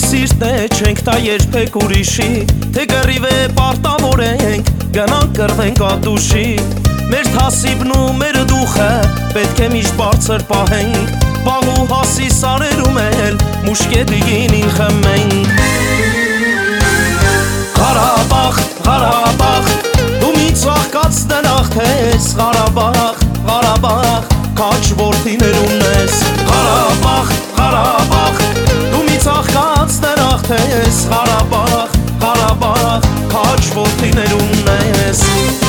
սիրտն է չենք տա երբեք ուրիշի, թե գռիվ է պարտավոր ենք, գնանք կռվենք ադուշի։ Մեր թասիբն ու մեր դուխը պետք է միշտ բարձր պահենք, բաղ ու հասի սարերում էլ մուշկետիգինին խմենք։ Ղարաբաղ, Ղարաբաղ, դու մի ծաղկած տնախտ ես, Ղարաբաղ, Ղարաբաղ, քաչ որդիներուն ես։ Ղարաբաղ, Ղարաբաղ, դու մի ծաղկած տնախտ ես, Ղարաբաղ, Ղարաբաղ, քաչ որդիներուն ես։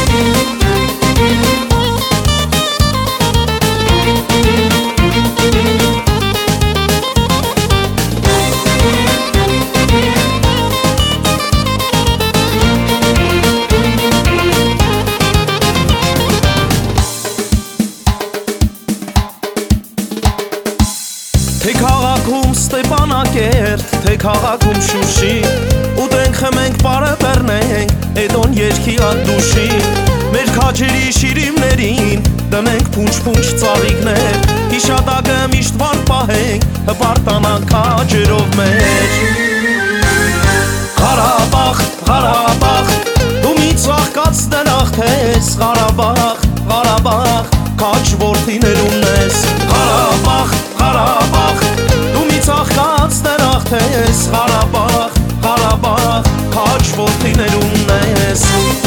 Թե քաղաքում Ստեփանակերտ, թե քաղաքում Շուշի, ուտենք խմենք պարը բեռնենք, էդոն երկի ադուշի։ Մեր քաջերի շիրիմներին դնենք փունչ-փունչ ծաղիկներ, հիշադակը միշտ վար պահենք, հպարտանանք քաջերով մեր։ Ղարաբաղ, Ղարաբաղ, դու մի ծաղկած տնախտ ես, Ղարաբաղ, Ղարաբաղ, քաչ որդիներուն ես։ Ղարաբաղ, Ղարաբաղ, դու մի ծաղկած տնախտ ես, Ղարաբաղ, Ղարաբաղ, քաչ որդիներուն ես։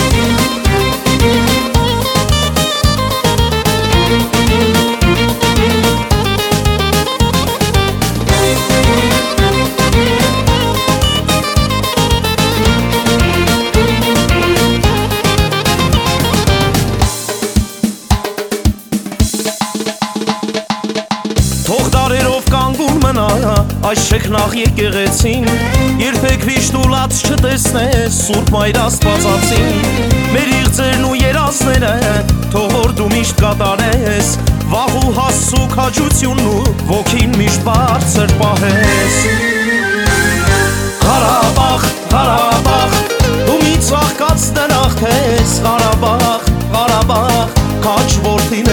Թող դարերով կանգուն մնա այս շքնաղ եկեղեցին, երբեք վիշտուլած չտեսնես Սուրբ Մայր Աստվածածին։ Մեր իղձերն ու երազները թող որ դու միշտ կատարես, վաղ ու հասու քաջությունն ու ոգին միշտ բարձր պահես։ Ղարաբաղ, Ղարաբաղ, դու մի ծաղկած տնախտ ես, Ղարաբաղ, Ղարաբաղ, քաչ որդին